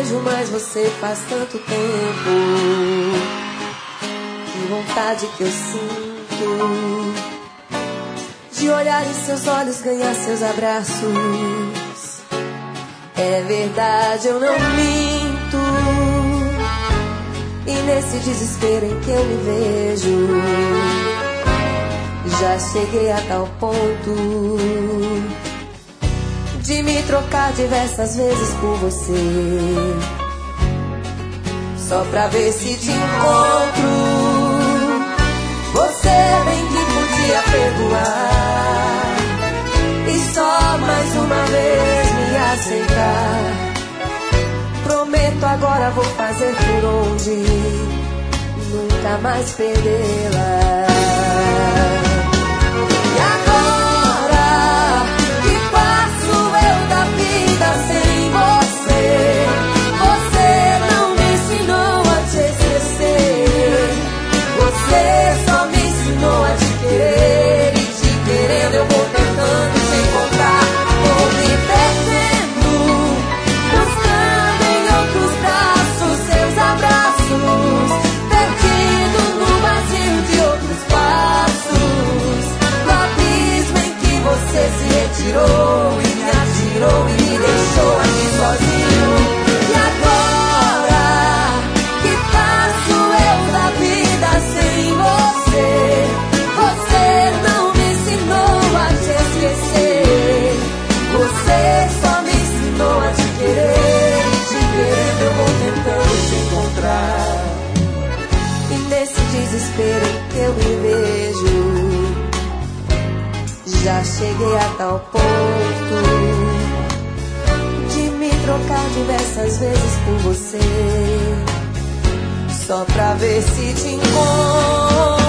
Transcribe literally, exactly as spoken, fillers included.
vejo mais você faz tanto tempo. Que vontade que eu sinto de olhar em seus olhos, ganhar seus abraços. É verdade, eu não minto. E nesse desespero em que eu me vejo, já cheguei a tal ponto de me trocar diversas vezes por você, só pra ver se te encontro. Você bem que podia perdoar e só mais uma vez me aceitar. Prometo agora vou fazer por onde nunca mais perdê-la. E agora que passo eu da vida sem você, você não me ensinou a te esquecer. Você só me ensinou a te querer, e te querendo eu vou tentando te encontrar. Vou me perdendo, buscando em outros braços seus abraços, perdido no vazio de outros passos, no abismo em que você se retirou e me atirou e me deixou aqui sozinho. E agora que passo eu da vida sem você, você não me ensinou a te esquecer. Você só me ensinou a te querer, e te querendo eu vou tentando te encontrar. E nesse desespero em que eu me vejo, já cheguei a tal ponto de me trocar diversas vezes por você, só pra ver se te encontro.